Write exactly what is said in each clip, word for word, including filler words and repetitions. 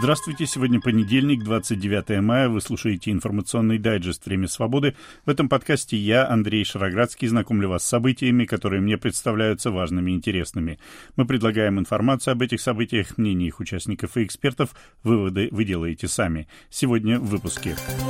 Здравствуйте, сегодня понедельник, двадцать девятое мая, вы слушаете информационный дайджест «Время свободы». В этом подкасте я, Андрей Шароградский, знакомлю вас с событиями, которые мне представляются важными и интересными. Мы предлагаем информацию об этих событиях, мнения их участников и экспертов, выводы вы делаете сами. Сегодня в выпуске.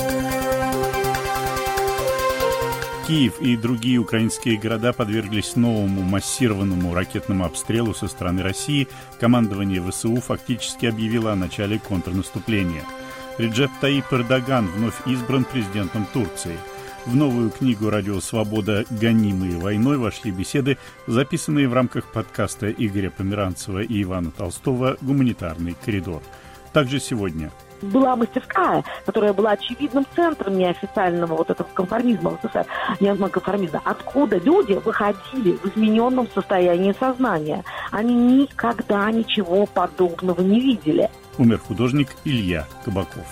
Киев и другие украинские города подверглись новому массированному ракетному обстрелу со стороны России. Командование ВСУ фактически объявило о начале контрнаступления. Реджеп Таyyip Эрдоган вновь избран президентом Турции. В новую книгу «Радио Свобода. Гонимые войной» вошли беседы, записанные в рамках подкаста Игоря Померанцева и Ивана Толстого «Гуманитарный коридор». Также сегодня... Была мастерская, которая была очевидным центром неофициального вот этого конформизма в СССР, неоконформизма, откуда люди выходили в измененном состоянии сознания. Они никогда ничего подобного не видели. Умер художник Илья Кабаков.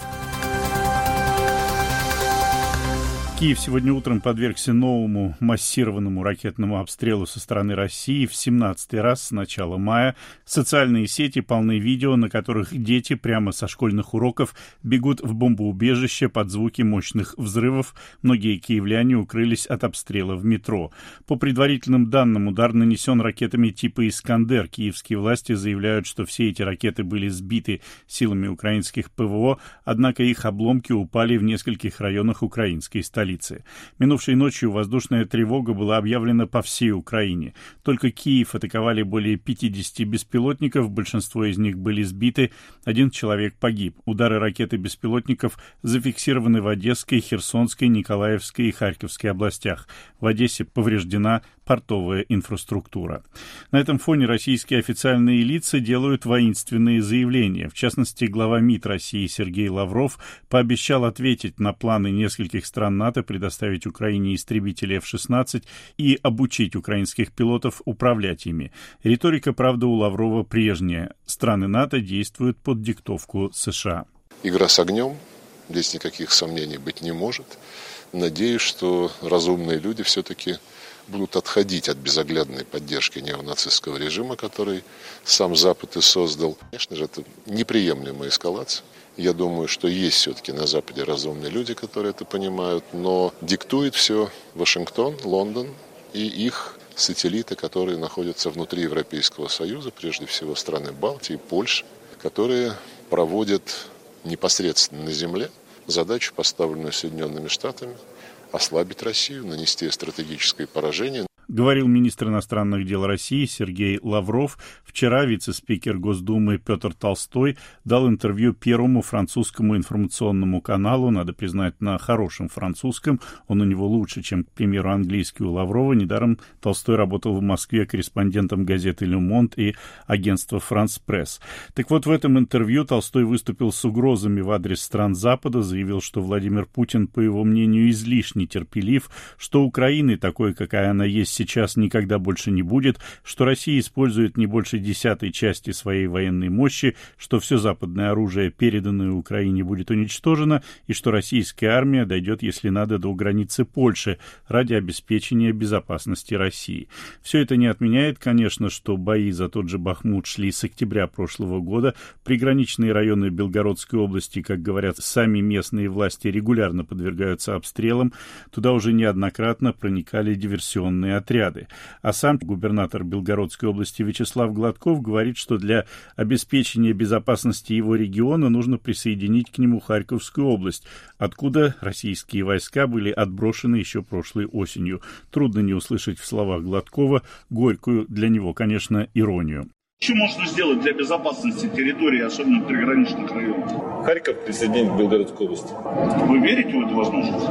Киев сегодня утром подвергся новому массированному ракетному обстрелу со стороны России в семнадцатый раз с начала мая. Социальные сети полны видео, на которых дети прямо со школьных уроков бегут в бомбоубежище под звуки мощных взрывов. Многие киевляне укрылись от обстрела в метро. По предварительным данным, удар нанесен ракетами типа «Искандер». Киевские власти заявляют, что все эти ракеты были сбиты силами украинских ПВО, однако их обломки упали в нескольких районах украинской столицы. Минувшей ночью воздушная тревога была объявлена по всей Украине. Только Киев атаковали более пятидесяти беспилотников, большинство из них были сбиты, один человек погиб. Удары ракет и беспилотников зафиксированы в Одесской, Херсонской, Николаевской и Харьковской областях. В Одессе повреждена портовая инфраструктура. На этом фоне российские официальные лица делают воинственные заявления. В частности, глава МИД России Сергей Лавров пообещал ответить на планы нескольких стран НАТО предоставить Украине истребители эф шестнадцать и обучить украинских пилотов управлять ими. Риторика, правда, у Лаврова прежняя. Страны НАТО действуют под диктовку США. Игра с огнем, здесь никаких сомнений быть не может. Надеюсь, что разумные люди все-таки будут отходить от безоглядной поддержки неонацистского режима, который сам Запад и создал. Конечно же, это неприемлемая эскалация. Я думаю, что есть все-таки на Западе разумные люди, которые это понимают, но диктует все Вашингтон, Лондон и их сателлиты, которые находятся внутри Европейского Союза, прежде всего страны Балтии, Польши, которые проводят непосредственно на земле задачу, поставленную Соединенными Штатами, ослабить Россию, нанести стратегическое поражение. Говорил министр иностранных дел России Сергей Лавров. Вчера вице-спикер Госдумы Петр Толстой дал интервью Первому французскому информационному каналу, надо признать, на хорошем французском. Он у него лучше, чем, к примеру, английский у Лаврова. Недаром Толстой работал в Москве корреспондентом газеты «Ле Монт» и агентства «Франс Пресс». Так вот, в этом интервью Толстой выступил с угрозами в адрес стран Запада, заявил, что Владимир Путин, по его мнению, излишне терпелив, что Украины, такой, какая она есть сейчас, никогда больше не будет, что Россия использует не больше десятой части своей военной мощи, что все западное оружие, переданное Украине, будет уничтожено, и что российская армия дойдет, если надо, до границы Польши ради обеспечения безопасности России. Все это не отменяет, конечно, что бои за тот же Бахмут шли с октября прошлого года. Приграничные районы Белгородской области, как говорят сами местные власти, регулярно подвергаются обстрелам. Туда уже неоднократно проникали диверсионные отряды. А сам губернатор Белгородской области Вячеслав Гладков говорит, что для обеспечения безопасности его региона нужно присоединить к нему Харьковскую область, откуда российские войска были отброшены еще прошлой осенью. Трудно не услышать в словах Гладкова горькую для него, конечно, иронию. Что можно сделать для безопасности территории, особенно в приграничных районах? Харьков присоединить к Белгородской области. Вы верите в эту возможность?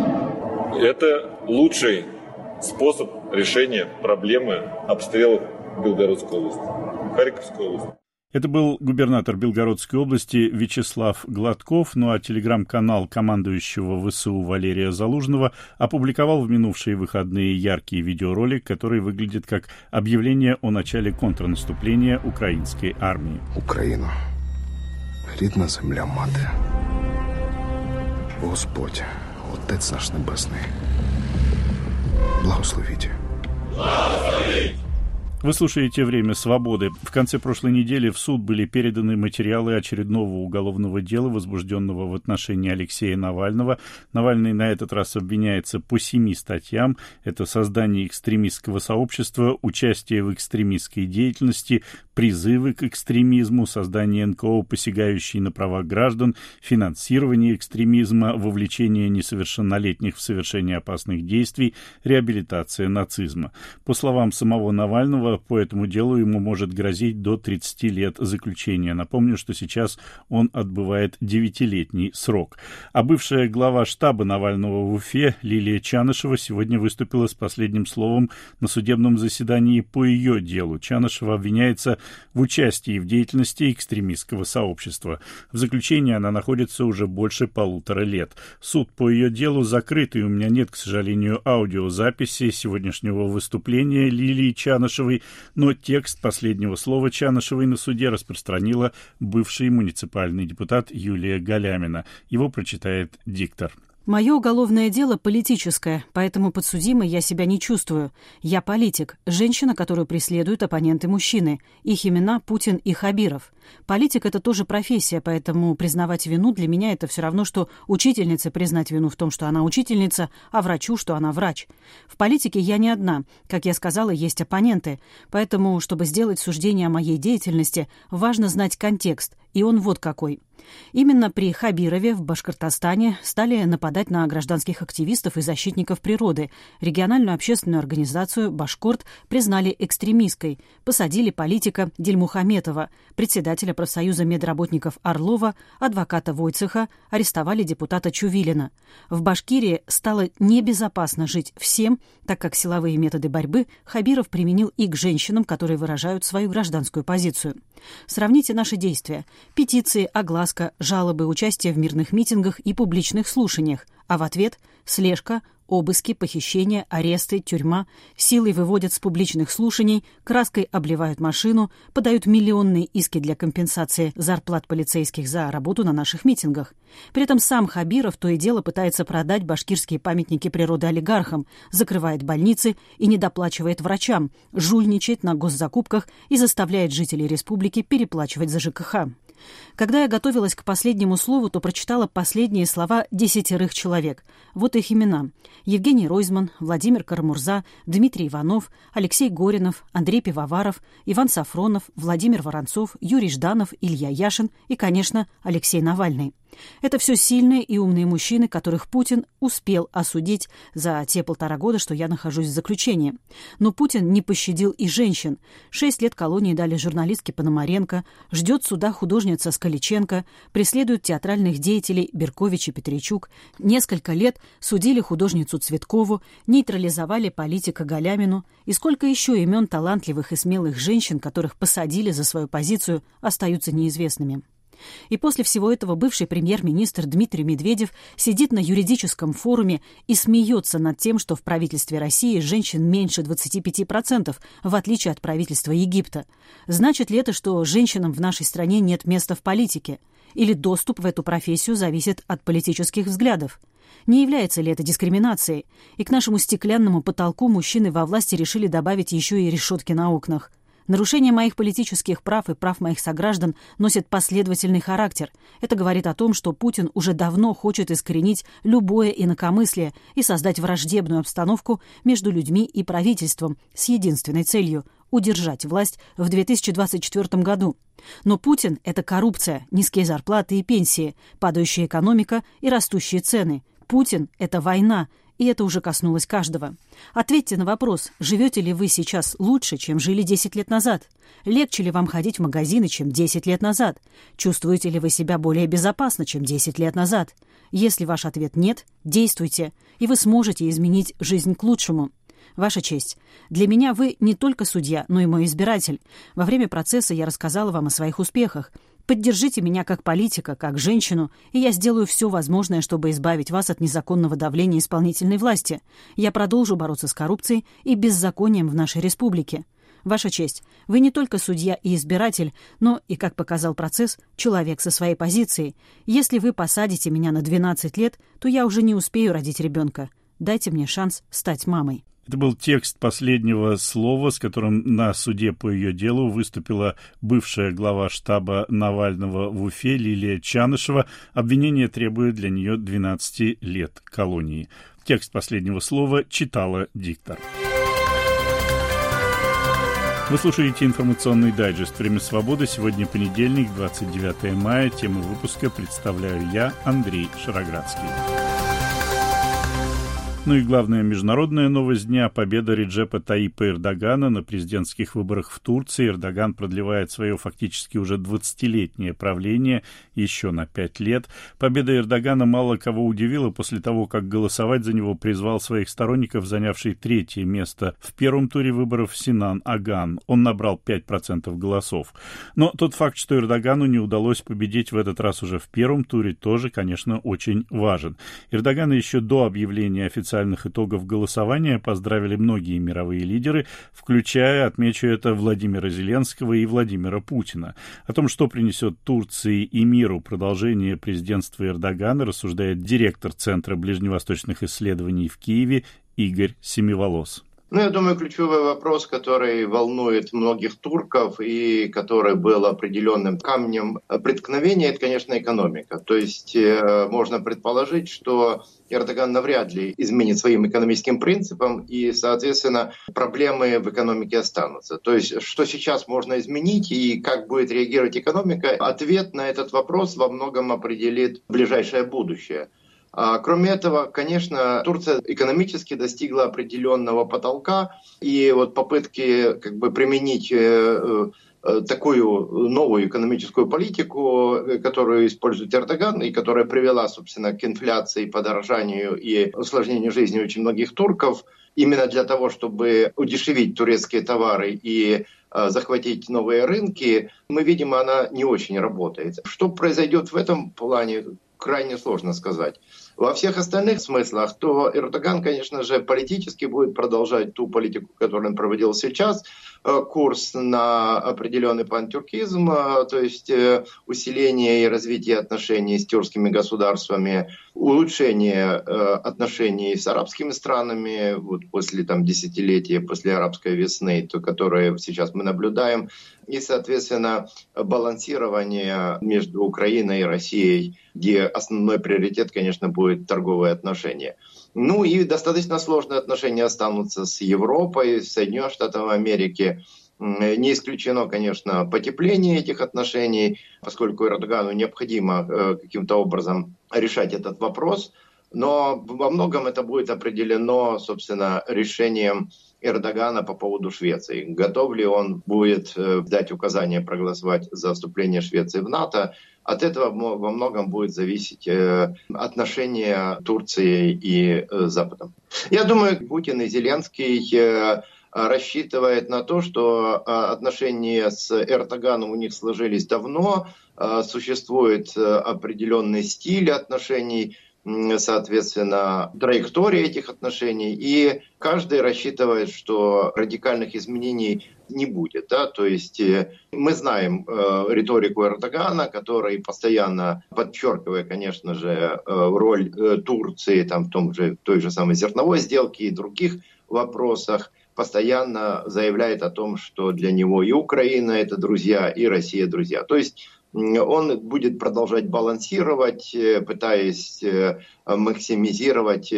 Это лучший способ решения проблемы обстрелов Белгородской области, Харьковской области. Это был губернатор Белгородской области Вячеслав Гладков, ну а телеграм-канал командующего ВСУ Валерия Залужного опубликовал в минувшие выходные яркий видеоролик, который выглядит как объявление о начале контрнаступления української армії. Україна, рідна земля мати, Господь, Отець наш Небесний, благословіть. Благословіть! Вы слушаете «Время свободы». В конце прошлой недели в суд были переданы материалы очередного уголовного дела, возбужденного в отношении Алексея Навального. Навальный на этот раз обвиняется по семи статьям. Это создание экстремистского сообщества, участие в экстремистской деятельности, призывы к экстремизму, создание эн ка о, посягающие на права граждан, финансирование экстремизма, вовлечение несовершеннолетних в совершение опасных действий, реабилитация нацизма. По словам самого Навального, по этому делу ему может грозить до тридцати лет заключения. Напомню, что сейчас он отбывает девятилетний срок. А бывшая глава штаба Навального в Уфе Лилия Чанышева сегодня выступила с последним словом на судебном заседании по ее делу. Чанышева обвиняется в участии в деятельности экстремистского сообщества. В заключении она находится уже больше полутора лет. Суд по ее делу закрыт, и у меня нет, к сожалению, аудиозаписи сегодняшнего выступления Лилии Чанышевой, но текст последнего слова Чанышевой на суде распространила бывший муниципальный депутат Юлия Галямина. Его прочитает диктор. Мое уголовное дело политическое, поэтому подсудимой я себя не чувствую. Я политик, женщина, которую преследуют оппоненты-мужчины. Их имена Путин и Хабиров. Политик — это тоже профессия, поэтому признавать вину для меня — это все равно, что учительнице признать вину в том, что она учительница, а врачу, что она врач. В политике я не одна. Как я сказала, есть оппоненты. Поэтому, чтобы сделать суждение о моей деятельности, важно знать контекст. И он вот какой. Именно при Хабирове в Башкортостане стали нападать на гражданских активистов и защитников природы. Региональную общественную организацию «Башкорт» признали экстремистской. Посадили политика Дильмухаметова, председателя профсоюза медработников Орлова, адвоката Войцеха, арестовали депутата Чувилина. В Башкирии стало небезопасно жить всем, так как силовые методы борьбы Хабиров применил и к женщинам, которые выражают свою гражданскую позицию. Сравните наши действия. Петиции, огласка, жалобы, участие в мирных митингах и публичных слушаниях, а в ответ – слежка, обыски, похищения, аресты, тюрьма, силой выводят с публичных слушаний, краской обливают машину, подают миллионные иски для компенсации зарплат полицейских за работу на наших митингах. При этом сам Хабиров то и дело пытается продать башкирские памятники природы олигархам, закрывает больницы и недоплачивает врачам, жульничает на госзакупках и заставляет жителей республики переплачивать за ЖКХ. Когда я готовилась к последнему слову, то прочитала последние слова десятерых человек. Вот их имена. Евгений Ройзман, Владимир Карамурза, Дмитрий Иванов, Алексей Горинов, Андрей Пивоваров, Иван Сафронов, Владимир Воронцов, Юрий Жданов, Илья Яшин и, конечно, Алексей Навальный. Это все сильные и умные мужчины, которых Путин успел осудить за те полтора года, что я нахожусь в заключении. Но Путин не пощадил и женщин. Шесть лет колонии дали журналистке Пономаренко, ждет суда художница Скаличенко, преследуют театральных деятелей Беркович и Петричук. Несколько лет судили художницу Цветкову, нейтрализовали политика Галямину. И сколько еще имен талантливых и смелых женщин, которых посадили за свою позицию, остаются неизвестными. И после всего этого бывший премьер-министр Дмитрий Медведев сидит на юридическом форуме и смеется над тем, что в правительстве России женщин меньше двадцати пяти процентов, в отличие от правительства Египта. Значит ли это, что женщинам в нашей стране нет места в политике? Или доступ в эту профессию зависит от политических взглядов? Не является ли это дискриминацией? И к нашему стеклянному потолку мужчины во власти решили добавить еще и решетки на окнах. Нарушение моих политических прав и прав моих сограждан носит последовательный характер. Это говорит о том, что Путин уже давно хочет искоренить любое инакомыслие и создать враждебную обстановку между людьми и правительством с единственной целью – удержать власть в две тысячи двадцать четвёртом году. Но Путин – это коррупция, низкие зарплаты и пенсии, падающая экономика и растущие цены. Путин – это война. И это уже коснулось каждого. Ответьте на вопрос, живете ли вы сейчас лучше, чем жили десять лет назад? Легче ли вам ходить в магазины, чем десять лет назад? Чувствуете ли вы себя более безопасно, чем десять лет назад? Если ваш ответ «нет», действуйте, и вы сможете изменить жизнь к лучшему. Ваша честь, для меня вы не только судья, но и мой избиратель. Во время процесса я рассказала вам о своих успехах. Поддержите меня как политика, как женщину, и я сделаю все возможное, чтобы избавить вас от незаконного давления исполнительной власти. Я продолжу бороться с коррупцией и беззаконием в нашей республике. Ваша честь, вы не только судья и избиратель, но и, как показал процесс, человек со своей позицией. Если вы посадите меня на двенадцать лет, то я уже не успею родить ребенка. Дайте мне шанс стать мамой. Это был текст последнего слова, с которым на суде по ее делу выступила бывшая глава штаба Навального в Уфе Лилия Чанышева. Обвинение требует для нее двенадцати лет колонии. Текст последнего слова читала диктор. Вы слушаете информационный дайджест «Время свободы». Сегодня понедельник, двадцать девятое мая. Тему выпуска представляю я, Андрей Шароградский. Ну и главная международная новость дня – победа Реджепа Таyyипа Эрдогана на президентских выборах в Турции. Эрдоган продлевает свое фактически уже двадцатилетнее правление еще на пять лет. Победа Эрдогана мало кого удивила после того, как голосовать за него призвал своих сторонников, занявший третье место в первом туре выборов Синан Аган. Он набрал пять процентов голосов. Но тот факт, что Эрдогану не удалось победить в этот раз уже в первом туре, тоже, конечно, очень важен. Эрдогана еще до объявления официального официальных итогов голосования поздравили многие мировые лидеры, включая, отмечу это, Владимира Зеленского и Владимира Путина. О том, что принесет Турции и миру продолжение президентства Эрдогана, рассуждает директор Центра ближневосточных исследований в Киеве Игорь Семиволос. Ну, я думаю, ключевой вопрос, который волнует многих турков и который был определенным камнем преткновения, это, конечно, экономика. То есть э, можно предположить, что Эрдоган навряд ли изменит своим экономическим принципам, и, соответственно, проблемы в экономике останутся. То есть, что сейчас можно изменить и как будет реагировать экономика, ответ на этот вопрос во многом определит ближайшее будущее. А кроме этого, конечно, Турция экономически достигла определенного потолка, и вот попытки как бы применить э, э, такую новую экономическую политику, которую использует Эрдоган, и которая привела, собственно, к инфляции, подорожанию и усложнению жизни очень многих турков, именно для того, чтобы удешевить турецкие товары и э, захватить новые рынки, мы видим, она не очень работает. Что произойдет в этом плане, крайне сложно сказать. Во всех остальных смыслах, то Эрдоган, конечно же, политически будет продолжать ту политику, которую он проводил сейчас, курс на определенный пантюркизм, то есть усиление и развитие отношений с тюркскими государствами, улучшение отношений с арабскими странами, вот после там, десятилетия, после арабской весны, то, которое сейчас мы наблюдаем, и, соответственно, балансирование между Украиной и Россией, где основной приоритет, конечно, будет торговые отношения. Ну и достаточно сложные отношения останутся с Европой, с Соединенными Штатами Америки. Не исключено, конечно, потепление этих отношений, поскольку Эрдогану необходимо каким-то образом решать этот вопрос. Но во многом это будет определено, собственно, решением Эрдогана по поводу Швеции. Готов ли он будет дать указание проголосовать за вступление Швеции в НАТО? От этого во многом будет зависеть отношения Турции и Западом. Я думаю, Путин и Зеленский рассчитывают на то, что отношения с Эрдоганом у них сложились давно, существует определенный стиль отношений, соответственно, траектория этих отношений, и каждый рассчитывает, что радикальных изменений не будет. Да? То есть мы знаем э, риторику Эрдогана, который постоянно, подчеркивая, конечно же, э, роль э, Турции там, в том же, той же самой зерновой сделке и других вопросах, постоянно заявляет о том, что для него и Украина – это друзья, и Россия – друзья. То есть он будет продолжать балансировать, пытаясь максимизировать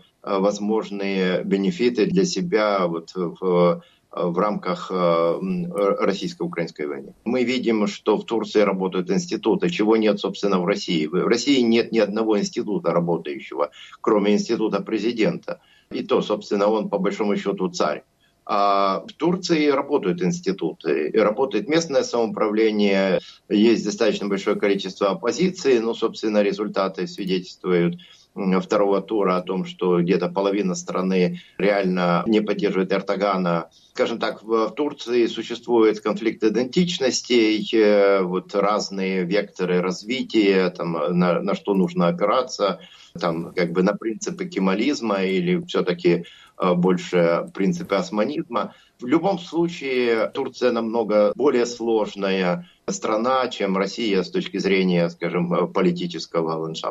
возможные бенефиты для себя вот в, в рамках российско-украинской войны. Мы видим, что в Турции работают институты, чего нет, собственно, в России. В России нет ни одного института работающего, кроме института президента. И то, собственно, он по большому счету царь. А в Турции работают институты, работает местное самоуправление, есть достаточно большое количество оппозиции, но, собственно, результаты свидетельствуют второго тура о том, что где-то половина страны реально не поддерживает Эрдогана. Скажем так, в Турции существует конфликт идентичностей, вот разные векторы развития, там, на, на что нужно опираться, там, как бы на принципы кемализма или все-таки больше принципы османизма. В любом случае, Турция намного более сложная страна, чем Россия с точки зрения, скажем, политического ландшафта.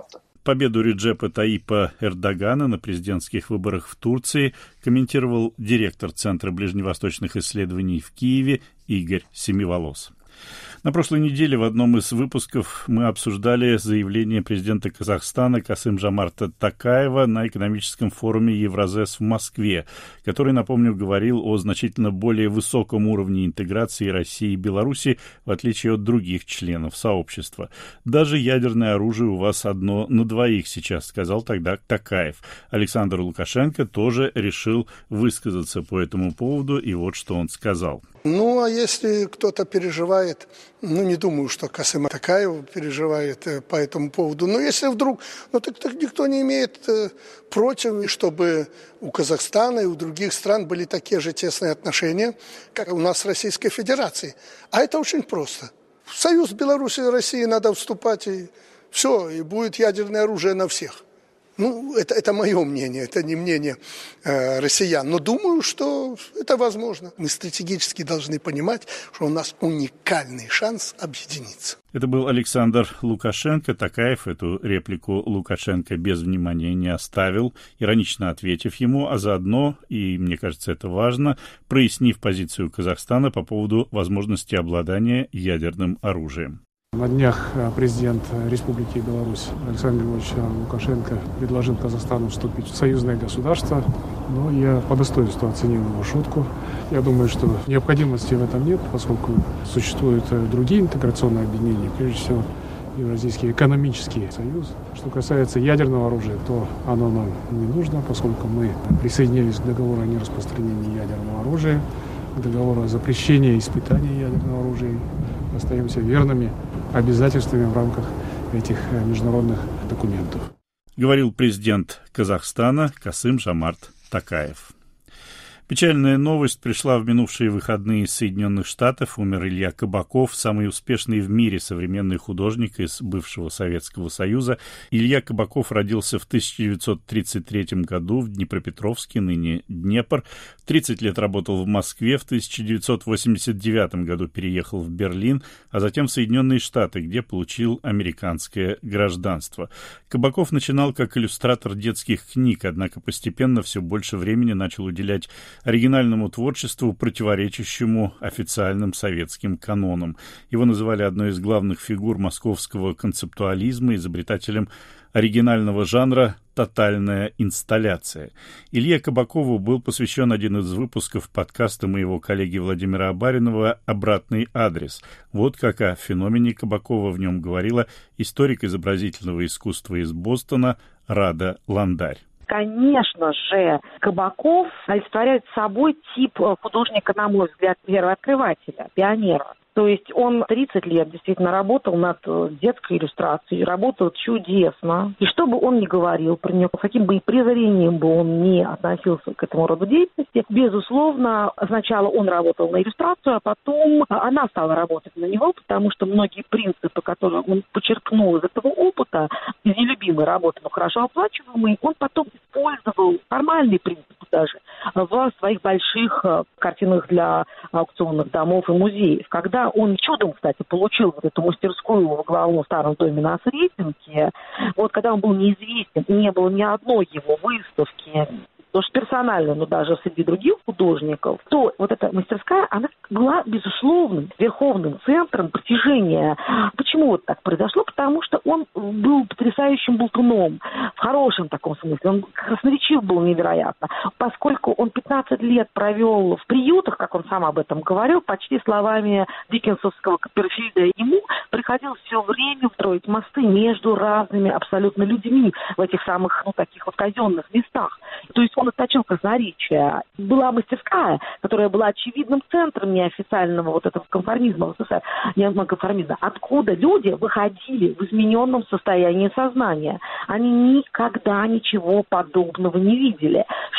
Победу Реджепа Таипа Эрдогана на президентских выборах в Турции комментировал директор Центра ближневосточных исследований в Киеве Игорь Семиволос. На прошлой неделе в одном из выпусков мы обсуждали заявление президента Казахстана Касым-Жомарта Токаева на экономическом форуме Евразес в Москве, который, напомню, говорил о значительно более высоком уровне интеграции России и Беларуси, в отличие от других членов сообщества. «Даже ядерное оружие у вас одно на двоих сейчас», сказал тогда Токаев. Александр Лукашенко тоже решил высказаться по этому поводу, и вот что он сказал. Ну, а если кто-то переживает, ну, не думаю, что Касым Токаев переживает э, по этому поводу, но если вдруг, ну, так, так никто не имеет э, против, чтобы у Казахстана и у других стран были такие же тесные отношения, как у нас с Российской Федерацией. А это очень просто. В союз Беларуси и России надо вступать, и все, и будет ядерное оружие на всех. Ну, это, это мое мнение, это не мнение э, россиян. Но думаю, что это возможно. Мы стратегически должны понимать, что у нас уникальный шанс объединиться. Это был Александр Лукашенко. Токаев эту реплику Лукашенко без внимания не оставил, иронично ответив ему, а заодно, и мне кажется, это важно, прояснив позицию Казахстана по поводу возможности обладания ядерным оружием. На днях президент Республики Беларусь Александр Григорьевич Лукашенко предложил Казахстану вступить в союзное государство, но я по достоинству оценил его шутку. Я думаю, что необходимости в этом нет, поскольку существуют другие интеграционные объединения, прежде всего Евразийский экономический союз. Что касается ядерного оружия, то оно нам не нужно, поскольку мы присоединились к договору о нераспространении ядерного оружия, к договору о запрещении испытаний ядерного оружия. Остаемся верными обязательствами в рамках этих международных документов. Говорил президент Казахстана Касым-Жомарт Токаев. Печальная новость пришла в минувшие выходные из Соединенных Штатов. Умер Илья Кабаков, самый успешный в мире современный художник из бывшего Советского Союза. Илья Кабаков родился в тысяча девятьсот тридцать третьем году в Днепропетровске, ныне Днепр. тридцать лет работал в Москве, в тысяча девятьсот восемьдесят девятом году переехал в Берлин, а затем в Соединенные Штаты, где получил американское гражданство. Кабаков начинал как иллюстратор детских книг, однако постепенно все больше времени начал уделять оригинальному творчеству, противоречащему официальным советским канонам. Его называли одной из главных фигур московского концептуализма, изобретателем оригинального жанра «тотальная инсталляция». Илье Кабакову был посвящен один из выпусков подкаста моего коллеги Владимира Абаринова «Обратный адрес». Вот как о феномене Кабакова в нем говорила историк изобразительного искусства из Бостона Рада Ландарь. Конечно же, Кабаков олицетворяет собой тип художника, на мой взгляд, первооткрывателя, пионера. То есть он тридцать лет действительно работал над детской иллюстрацией, работал чудесно. И что бы он ни говорил про нее, каким бы и презрением бы он ни относился к этому роду деятельности, безусловно, сначала он работал на иллюстрацию, а потом она стала работать на него, потому что многие принципы, которые он почерпнул из этого опыта, из нелюбимой работы, но хорошо оплачиваемой, он потом использовал формальные принципы даже в своих больших картинах для аукционных домов и музеев. Когда он чудом, кстати, получил вот эту мастерскую во главном старом доме на Сретенке, вот когда он был неизвестен, не было ни одной его выставки, тоже персонально, но даже среди других художников, то вот эта мастерская, она была, безусловным, верховным центром притяжения. Почему вот так произошло? Потому что он был потрясающим болтуном, в хорошем таком смысле. Он красноречив был невероятно, поскольку он пятнадцать лет провел в приютах, как он сам об этом говорил, почти словами диккенсовского Копперфильда. Ему приходилось все время строить мосты между разными абсолютно людьми в этих самых, ну, таких вот казенных местах. То есть он отточил красноречие. Была мастерская, которая была очевидным центром неофициального вот этого конформизма в СССР, неоконформизма, откуда люди выходили в измененном состоянии сознания. Они никогда ничего подобного не видели.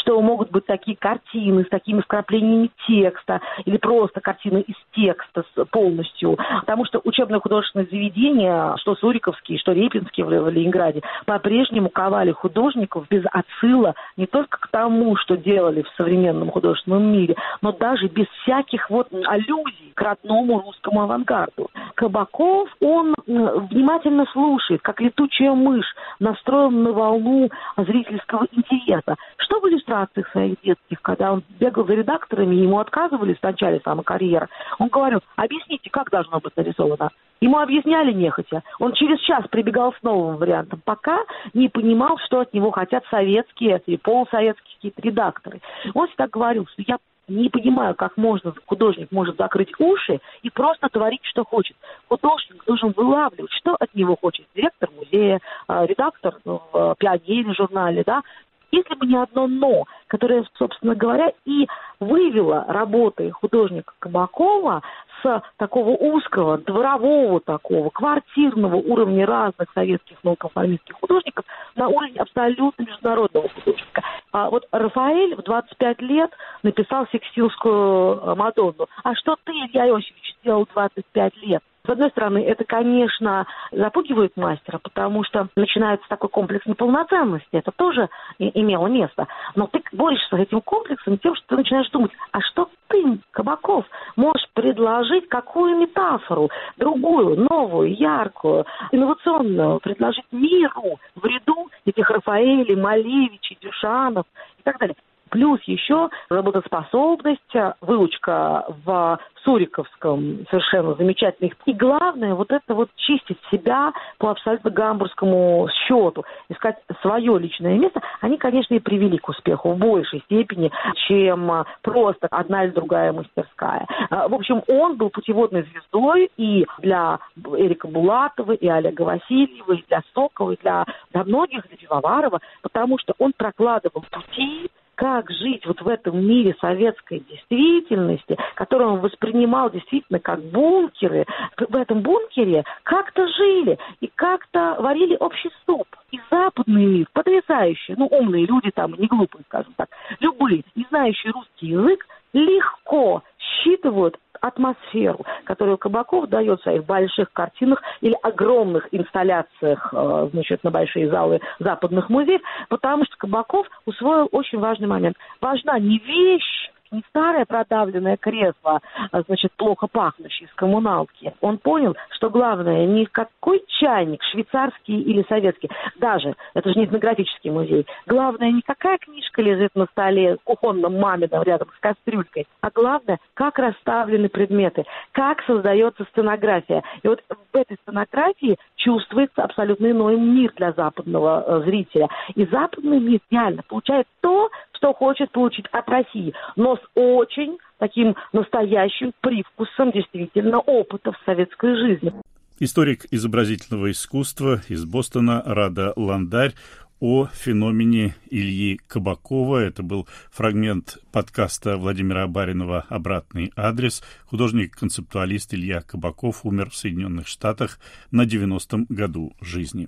что могут быть такие картины с такими вкраплениями текста или просто картины из текста полностью. Потому что учебное художественное заведение, что Суриковские, что Репинские в Ленинграде, по-прежнему ковали художников без отсыла не только к тому, что делали в современном художественном мире, но даже без всяких вот аллюзий к родному русскому авангарду. Кабаков, он внимательно слушает, как летучая мышь, настроен на волну зрительского интереса. Что в иллюстрациях своих детских, когда он бегал за редакторами, ему отказывали в начале самой карьеры, он говорил: объясните, как должно быть нарисовано. Ему объясняли нехотя. Он через час прибегал с новым вариантом, пока не понимал, что от него хотят советские или полусоветские какие-то редакторы. Он всегда говорил, что я не понимаю, как можно, художник может закрыть уши и просто творить, что хочет. Художник должен вылавливать, что от него хочет директор музея, редактор в «Пионере» журнале, да. Если бы не одно «но», которое, собственно говоря, и вывело работы художника Кабакова с такого узкого, дворового такого, квартирного уровня разных советских нонконформистских художников на уровень абсолютно международного художника. А вот Рафаэль в двадцать пять лет написал Сикстинскую Мадонну. А что ты, Илья Иосифович, сделал в двадцать пять лет? С одной стороны, это, конечно, запугивает мастера, потому что начинается такой комплекс неполноценности. Это тоже и- имело место. Но ты борешься с этим комплексом тем, что ты начинаешь думать, а что ты, Кабаков, можешь предложить, какую метафору, другую, новую, яркую, инновационную, предложить миру в ряду этих Рафаэлей, Малевичей, Дюшанов и так далее. Плюс еще работоспособность, выучка в Суриковском совершенно замечательных. И главное, вот это вот чистить себя по абсолютно гамбургскому счету, искать свое личное место, они, конечно, и привели к успеху в большей степени, чем просто одна или другая мастерская. В общем, он был путеводной звездой и для Эрика Булатова, и Олега Васильева, и для Сокова, и для, для многих, для Пивоварова, потому что он прокладывал пути, как жить вот в этом мире советской действительности, которую он воспринимал действительно как бункеры. В этом бункере как-то жили и как-то варили общий суп. И западный мир, потрясающий, ну, умные люди там, не глупые, скажем так, любые, не знающие русский язык, легко считывают атмосферу, которую Кабаков дает в своих больших картинах или огромных инсталляциях, значит, на большие залы западных музеев, потому что Кабаков усвоил очень важный момент. Важна не вещь, не старое продавленное кресло, значит, плохо пахнущее из коммуналки. Он понял, что главное не какой чайник, швейцарский или советский, даже, это же не этнографический музей, главное не какая книжка лежит на столе кухонным мамином рядом с кастрюлькой, а главное, как расставлены предметы, как создается сценография. И вот в этой сценографии чувствуется абсолютно иной мир для западного зрителя. И западный мир реально получает то, что хочет получить от России, но с очень таким настоящим привкусом действительно опыта в советской жизни. Историк изобразительного искусства из Бостона Рада Ландарь о феномене Ильи Кабакова. Это был фрагмент подкаста Владимира Баринова «Обратный адрес». Художник-концептуалист Илья Кабаков умер в Соединенных Штатах на девяностом году жизни.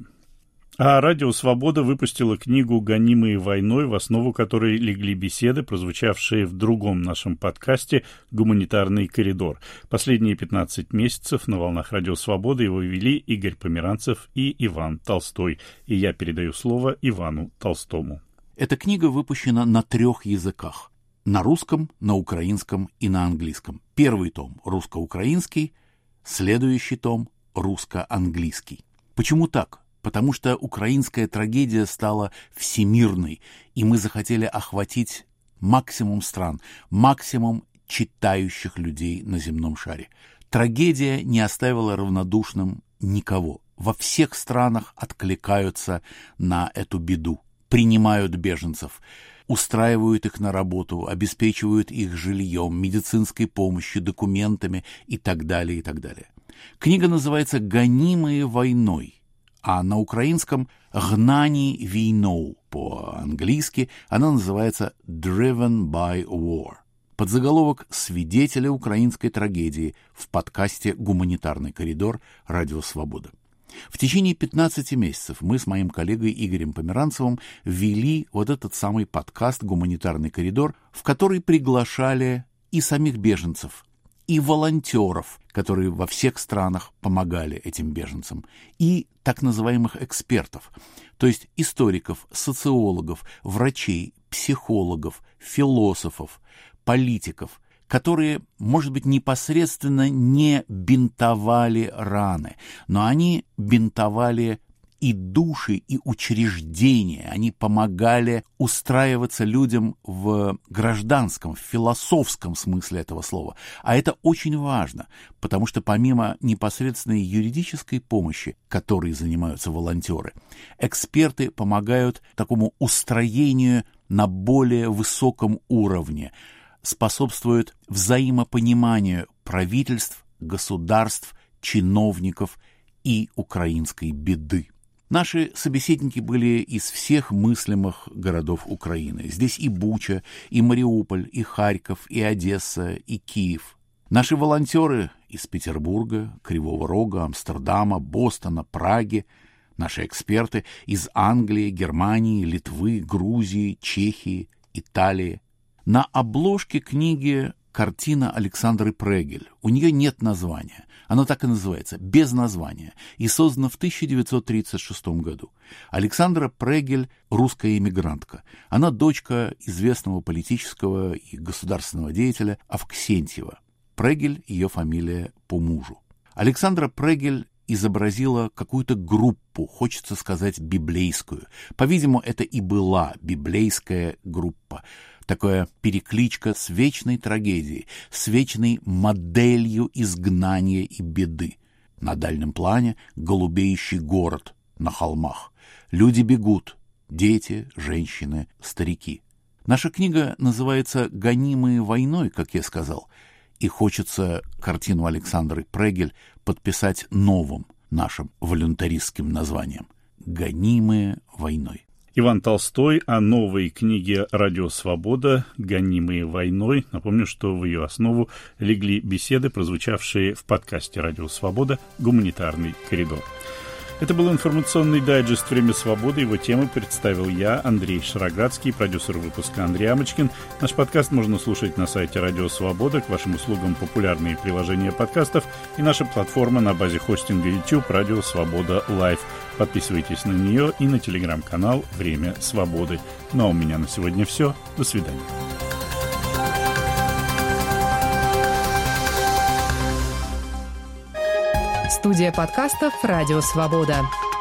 А «Радио Свобода» выпустила книгу «Гонимые войной», в основу которой легли беседы, прозвучавшие в другом нашем подкасте «Гуманитарный коридор». Последние пятнадцать месяцев на волнах «Радио Свобода» его вели Игорь Померанцев и Иван Толстой. И я передаю слово Ивану Толстому. Эта книга выпущена на трех языках. На русском, на украинском и на английском. Первый том – русско-украинский, следующий том – русско-английский. Почему так? Потому что украинская трагедия стала всемирной, и мы захотели охватить максимум стран, максимум читающих людей на земном шаре. Трагедия не оставила равнодушным никого. Во всех странах откликаются на эту беду, принимают беженцев, устраивают их на работу, обеспечивают их жильем, медицинской помощью, документами и так далее, и так далее. Книга называется «Гонимые войной», а на украинском «Гнані війною», по-английски она называется «Driven by War». Подзаголовок «Свидетели украинской трагедии» в подкасте «Гуманитарный коридор» Радио Свобода. В течение пятнадцати месяцев мы с моим коллегой Игорем Померанцевым вели вот этот самый подкаст «Гуманитарный коридор», в который приглашали и самих беженцев, и волонтеров, которые во всех странах помогали этим беженцам, и так называемых экспертов, то есть историков, социологов, врачей, психологов, философов, политиков, которые, может быть, непосредственно не бинтовали раны, но они бинтовали и души, и учреждения, они помогали устраиваться людям в гражданском, в философском смысле этого слова. А это очень важно, потому что помимо непосредственной юридической помощи, которой занимаются волонтеры, эксперты помогают такому устроению на более высоком уровне, способствуют взаимопониманию правительств, государств, чиновников и украинской беды. Наши собеседники были из всех мыслимых городов Украины. Здесь и Буча, и Мариуполь, и Харьков, и Одесса, и Киев. Наши волонтеры из Петербурга, Кривого Рога, Амстердама, Бостона, Праги. Наши эксперты из Англии, Германии, Литвы, Грузии, Чехии, Италии. На обложке книги картина Александры Прегель. У нее нет названия. Она так и называется, без названия, и создана в тысяча девятьсот тридцать шестом году. Александра Прегель – русская эмигрантка. Она дочка известного политического и государственного деятеля Авксентьева. Прегель – ее фамилия по мужу. Александра Прегель изобразила какую-то группу, хочется сказать, библейскую. По-видимому, это и была библейская группа. Такая перекличка с вечной трагедией, с вечной моделью изгнания и беды. На дальнем плане голубеющий город на холмах. Люди бегут, дети, женщины, старики. Наша книга называется «Гонимые войной», как я сказал, и хочется картину Александры Прегель подписать новым нашим волюнтаристским названием «Гонимые войной». Иван Толстой о новой книге «Радио Свобода. Гонимые войной». Напомню, что в ее основу легли беседы, прозвучавшие в подкасте «Радио Свобода. Гуманитарный коридор». Это был информационный дайджест «Время свободы». Его темы представил я, Андрей Шароградский, продюсер выпуска Андрей Амочкин. Наш подкаст можно слушать на сайте «Радио Свобода». К вашим услугам популярные приложения подкастов и наша платформа на базе хостинга YouTube «Радио Свобода Лайв». Подписывайтесь на нее и на телеграм-канал «Время свободы». Ну а у меня на сегодня все. До свидания. Студия подкастов «Радио Свобода».